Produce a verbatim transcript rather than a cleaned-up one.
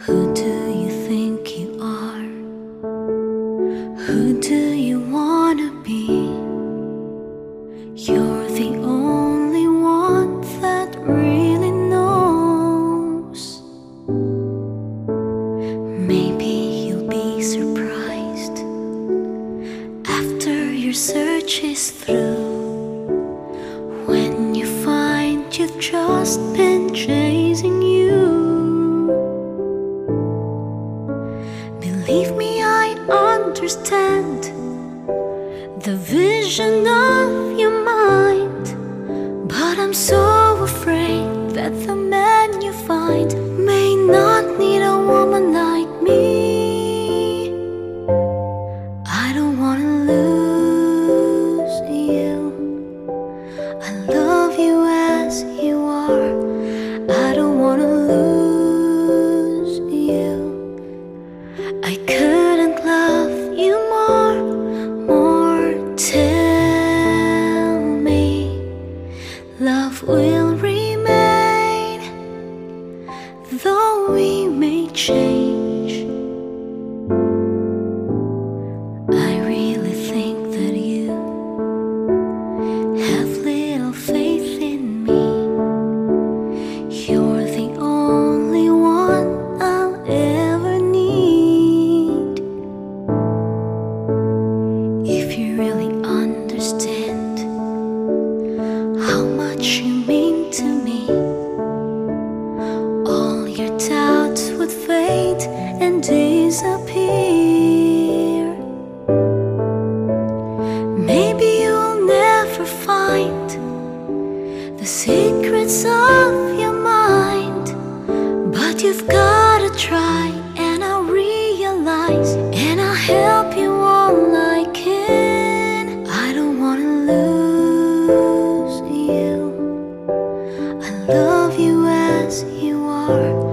Who do you think you are? Who do you wanna be? You're the only one that really knows. Maybe you'll be surprised after your search is through, when you find you've just been chasing you. Believe me, I understand the vision of your mind, but I'm so afraid that the man you find may not need a woman like me. I don't wanna lose you. I love you as you are. I don't wanna lose you. I couldn't love you more, more. Tell me love will remain, though we may change. I really think that you have little faith in me. You're the only one I'll ever need. If you really understand how much you mean to me, all your doubts would fade and disappear. Maybe you'll never find the secrets of your mind, but you've gotta try, and I'll realize, and I'll help you all I can. I don't wanna lose you. I love you as you are.